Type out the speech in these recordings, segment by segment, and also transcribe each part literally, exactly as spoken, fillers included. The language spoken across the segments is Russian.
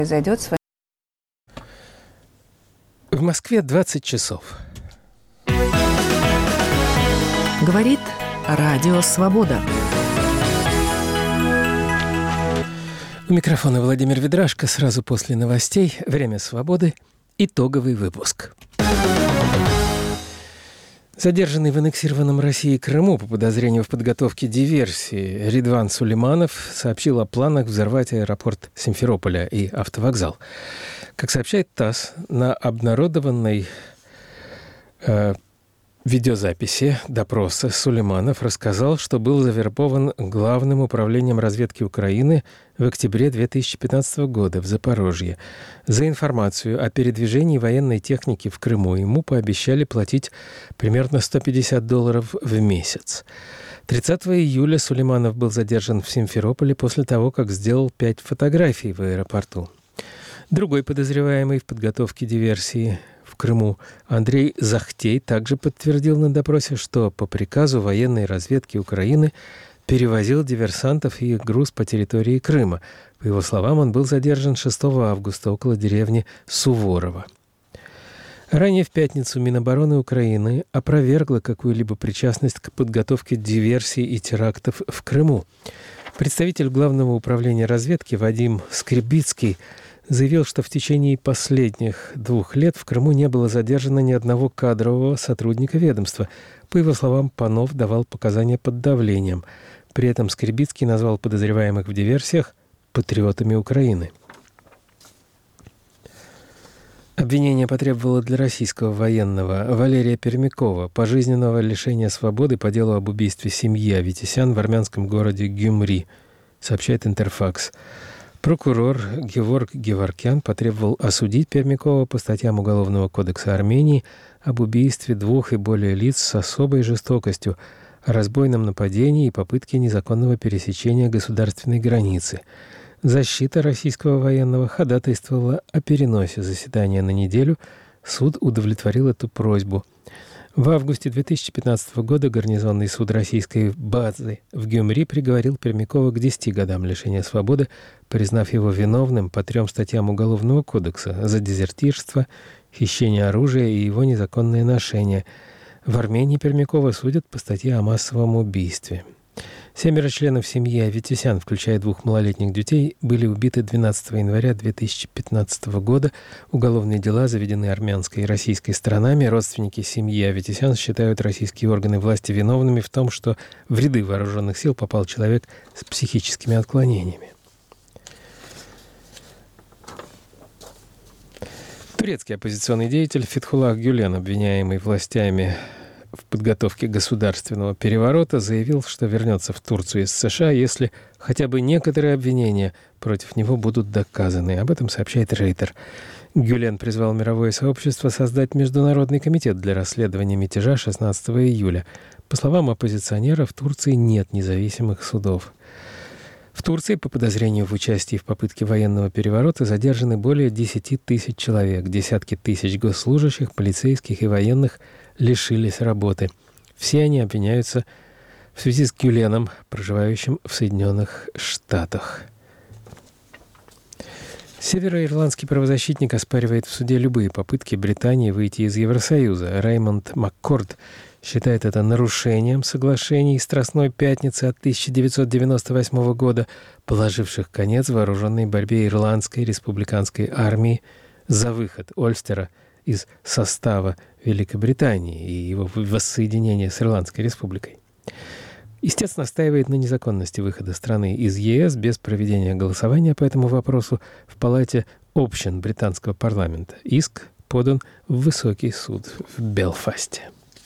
произойдет с... В Москве двадцать часов. Говорит Радио Свобода. У микрофона Владимир Ведрашко. Сразу после новостей «Время свободы». Итоговый выпуск. Задержанный в аннексированном России Крыму по подозрению в подготовке диверсии Редван Сулейманов сообщил о планах взорвать аэропорт Симферополя и автовокзал. Как сообщает ТАСС, на обнародованной э, видеозаписи допроса Сулейманов рассказал, что был завербован Главным управлением разведки Украины в октябре две тысячи пятнадцатого года в Запорожье. За информацию о передвижении военной техники в Крыму ему пообещали платить примерно сто пятьдесят долларов в месяц. тридцатого июля Сулейманов был задержан в Симферополе после того, как сделал пять фотографий в аэропорту. Другой подозреваемый в подготовке диверсии в Крыму, Андрей Захтей, также подтвердил на допросе, что по приказу военной разведки Украины перевозил диверсантов и их груз по территории Крыма. По его словам, он был задержан шестого августа около деревни Суворово. Ранее в пятницу Минобороны Украины опровергло какую-либо причастность к подготовке диверсий и терактов в Крыму. Представитель Главного управления разведки Вадим Скребицкий заявил, что в течение последних двух лет в Крыму не было задержано ни одного кадрового сотрудника ведомства. По его словам, Панов давал показания под давлением. При этом Скребицкий назвал подозреваемых в диверсиях патриотами Украины. Обвинение потребовало для российского военного Валерия Пермякова пожизненного лишения свободы по делу об убийстве семьи Аветисян в армянском городе Гюмри, сообщает Интерфакс. Прокурор Геворг Геворкян потребовал осудить Пермякова по статьям Уголовного кодекса Армении об убийстве двух и более лиц с особой жестокостью, о разбойном нападении и попытке незаконного пересечения государственной границы. Защита российского военного ходатайствовала о переносе заседания на неделю. Суд удовлетворил эту просьбу. В августе две тысячи пятнадцатого года гарнизонный суд российской базы в Гюмри приговорил Пермякова к десяти годам лишения свободы, признав его виновным по трем статьям Уголовного кодекса за дезертирство, хищение оружия и его незаконное ношение. В Армении Пермякова судят по статье о массовом убийстве. Семеро членов семьи Аветисян, включая двух малолетних детей, были убиты двенадцатого января две тысячи пятнадцатого года. Уголовные дела заведены армянской и российской сторонами. Родственники семьи Аветисян считают российские органы власти виновными в том, что в ряды вооруженных сил попал человек с психическими отклонениями. Турецкий оппозиционный деятель Фетхуллах Гюлен, обвиняемый властями в подготовке государственного переворота, заявил, что вернется в Турцию из США, если хотя бы некоторые обвинения против него будут доказаны. Об этом сообщает Рейтер. Гюлен призвал мировое сообщество создать Международный комитет для расследования мятежа шестнадцатого июля. По словам оппозиционера, в Турции нет независимых судов. В Турции по подозрению в участии в попытке военного переворота задержаны более десяти тысяч человек. Десятки тысяч госслужащих, полицейских и военных лишились работы. Все они обвиняются в связи с Гюленом, проживающим в Соединенных Штатах. Североирландский правозащитник оспаривает в суде любые попытки Британии выйти из Евросоюза. Раймонд Маккорд считает это нарушением соглашений Страстной Пятницы от тысяча девятьсот девяносто восьмого года, положивших конец вооруженной борьбе Ирландской республиканской армии за выход Ольстера из состава Великобритании и его воссоединение с Ирландской республикой. Истец настаивает на незаконности выхода страны из ЕС без проведения голосования по этому вопросу в Палате общин британского парламента. Иск подан в Высокий суд в Белфасте.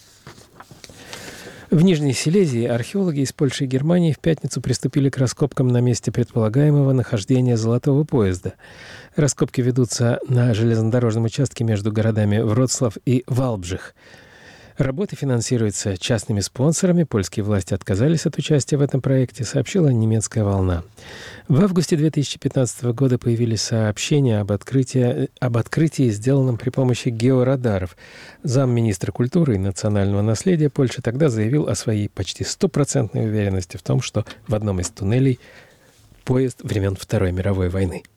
В Нижней Силезии археологи из Польши и Германии в пятницу приступили к раскопкам на месте предполагаемого нахождения золотого поезда. Раскопки ведутся на железнодорожном участке между городами Вроцлав и Валбжих. Работы финансируются частными спонсорами. Польские власти отказались от участия в этом проекте, сообщила немецкая «Волна». В августе две тысячи пятнадцатого года появились сообщения об открытии, об открытии, сделанном при помощи георадаров. Замминистра культуры и национального наследия Польши тогда заявил о своей почти стопроцентной уверенности в том, что в одном из туннелей поезд времен Второй мировой войны.